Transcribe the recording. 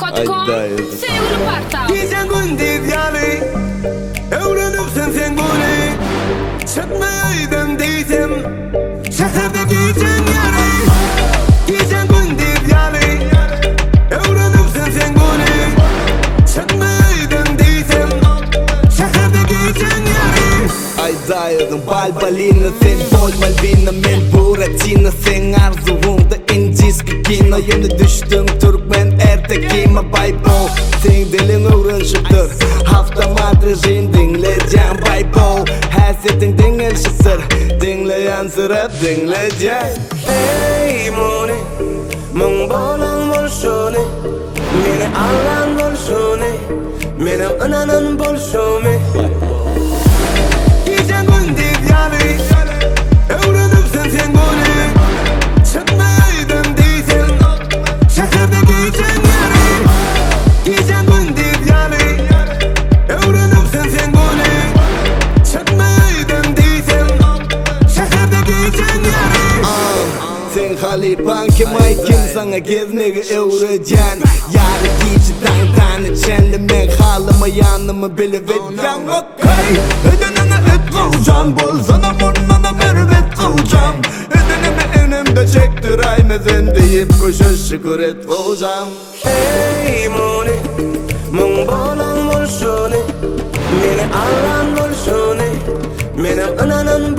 Gmail.com. Seguro parta. Gizem gundi diyali Evrenip sen guli Çıkmaydım değilsem Şehirde gizem yari Gizem gundi diyali Evrenip sen guli Çıkmaydım değilsem Şehirde gizem yari Ay dayadım balbalina sen bol malvina men buratina sen arzuğunda incis kikina yeni düştüm Türkmen ertekime baybo sen dilin öğrenşiptir hafta madrizin dinleyeceğim baybo hasetin dingelşiptir dinleyen sıra dinleyeceğim Hey moni Mung bolan bolşoni Meni allan bolşoni Meni ananan bolşoni Gizem gundi diyali Evrenip sen guli Çıkmaydım değilsem Şehirde gizem yari Gizem gundi diyali Evrenip sen guli Çıkmaydım değilsem Şehirde gizem yari sen halipan kim ay kim sana gezmege öğreceksin yarı gici dan içenli men halıma yanımı bilivedeceğim okay ödenene et olacağım bol sana burnuna mervet olacağım ödeneme önümde çektir aymezen deyip koşa şükür et olacağım Hey moni Mung bolan bolşoni Meni allan bolşoni Meni ananan